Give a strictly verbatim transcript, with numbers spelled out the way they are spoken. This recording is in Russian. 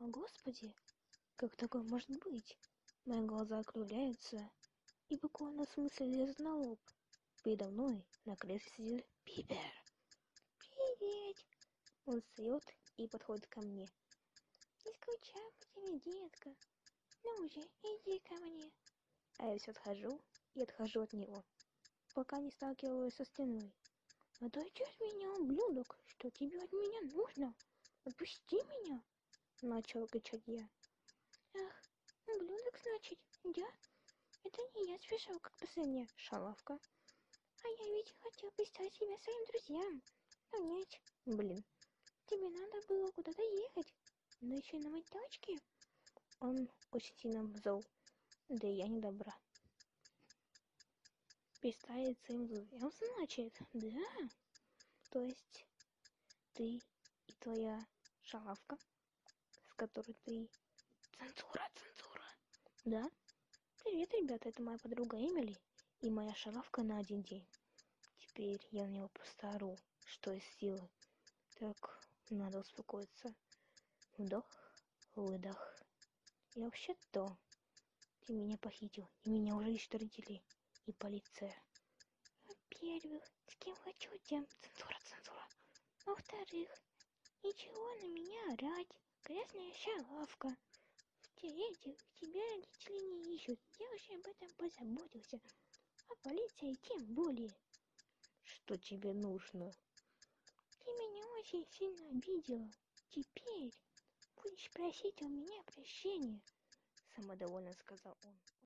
О, Господи, как такое может быть? Мои глаза округляются и буквально в смысле лезут на лоб. Передо мной на кресле сидит Пипер. Привет! Он встает и подходит ко мне. Не скучай по тебе, детка. Ну же, иди ко мне. А я все отхожу и отхожу от него, пока не сталкиваюсь со стеной. Отойди от меня, ублюдок, что тебе от меня нужно? Отпусти меня! Начал кричать я. Ах, ублюдок, значит, да? Это не я спешил, как последняя шалавка. А я ведь хотел представить себя своим друзьям. Но нет, блин, тебе надо было куда-то ехать. Да еще и на моей тачке. Он очень сильно зол. Да и я не добра. Представить своим друзьям, значит, да? То есть ты и твоя шалавка, с которой ты... Цензура, цензура. Да? Привет, ребята, это моя подруга Эмили и моя шалавка на один день. Теперь я на него просто ору, что из силы. Так, надо успокоиться. Вдох, выдох. И вообще-то, ты меня похитил, и меня уже ищут родители и полиция. Во-первых, с кем хочу, тем цензура, цензура. Во-вторых, ничего на меня орать, грязная шалавка. В-третьих, тебя родители не ищут, я уже об этом позаботился. А полиция тем более. Что тебе нужно? Ты меня очень сильно обидела. Теперь будешь просить у меня прощения, самодовольно сказал он.